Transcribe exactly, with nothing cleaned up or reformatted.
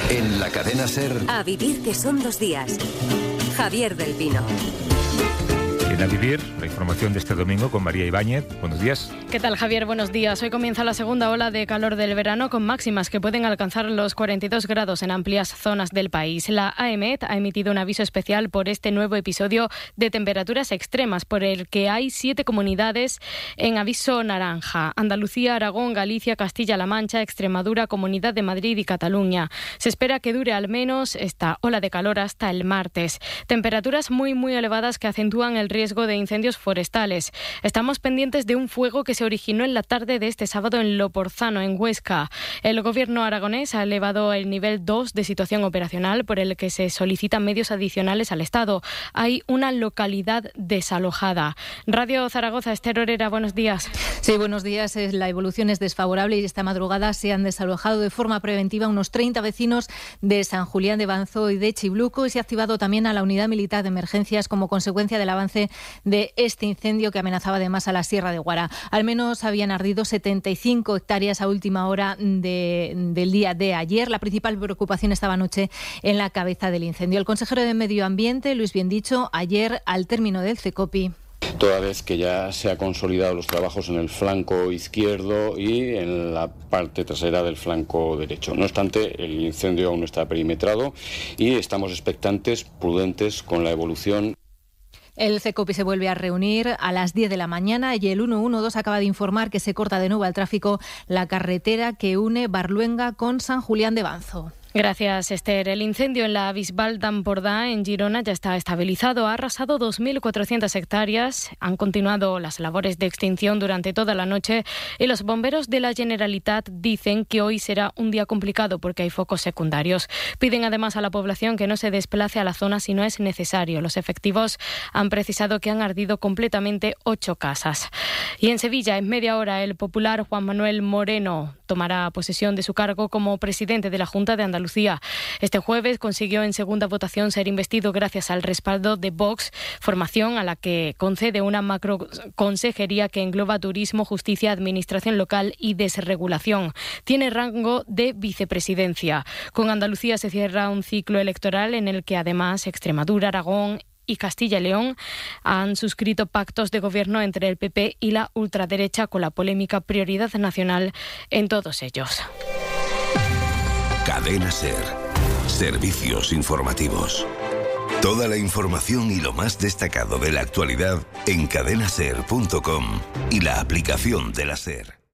En la cadena SER. A vivir, que son dos días. Javier del Pino. En A Vivir, la información de este domingo con María Ibáñez. Buenos días. ¿Qué tal, Javier? Buenos días. Hoy comienza la segunda ola de calor del verano con máximas que pueden alcanzar los cuarenta y dos grados en amplias zonas del país. La AEMET ha emitido un aviso especial por este nuevo episodio de temperaturas extremas, por el que hay siete comunidades en aviso naranja: Andalucía, Aragón, Galicia, Castilla-La Mancha, Extremadura, Comunidad de Madrid y Cataluña. Se espera que dure al menos esta ola de calor hasta el martes. Temperaturas muy, muy elevadas que acentúan el riesgo de incendios forestales. Estamos pendientes de un fuego que se originó en la tarde de este sábado en Loporzano, en Huesca. El gobierno aragonés ha elevado el nivel dos de situación operacional, por el que se solicitan medios adicionales al Estado. Hay una localidad desalojada. Radio Zaragoza, Esther Orera, buenos días. Sí, buenos días. La evolución es desfavorable y esta madrugada se han desalojado de forma preventiva unos treinta vecinos de San Julián de Banzo y de Chibluco, y se ha activado también a la unidad militar de emergencias como consecuencia del avance de este incendio que amenazaba además a la Sierra de Guara. Al menos habían ardido setenta y cinco hectáreas a última hora de, del día de ayer. La principal preocupación estaba anoche en la cabeza del incendio. El consejero de Medio Ambiente, Luis Biendicho, ayer al término del CECOPI. Toda vez que ya se han consolidado los trabajos en el flanco izquierdo y en la parte trasera del flanco derecho. No obstante, el incendio aún no está perimetrado y estamos expectantes, prudentes con la evolución. El CECOPI se vuelve a reunir a las diez de la mañana y el ciento doce acaba de informar que se corta de nuevo al tráfico la carretera que une Barluenga con San Julián de Banzo. Gracias, Esther. El incendio en la Bisbal d'Empordà, en Girona, ya está estabilizado. Ha arrasado dos mil cuatrocientas hectáreas. Han continuado las labores de extinción durante toda la noche y los bomberos de la Generalitat dicen que hoy será un día complicado porque hay focos secundarios. Piden además a la población que no se desplace a la zona si no es necesario. Los efectivos han precisado que han ardido completamente ocho casas. Y en Sevilla, en media hora, el popular Juan Manuel Moreno tomará posesión de su cargo como presidente de la Junta de Andalucía. Este jueves consiguió en segunda votación ser investido gracias al respaldo de Vox, formación a la que concede una macroconsejería que engloba turismo, justicia, administración local y desregulación. Tiene rango de vicepresidencia. Con Andalucía se cierra un ciclo electoral en el que además Extremadura, Aragón y Castilla y León han suscrito pactos de gobierno entre el P P y la ultraderecha, con la polémica prioridad nacional en todos ellos. Cadena SER. Servicios informativos. Toda la información y lo más destacado de la actualidad en cadena ser punto com y la aplicación de la SER.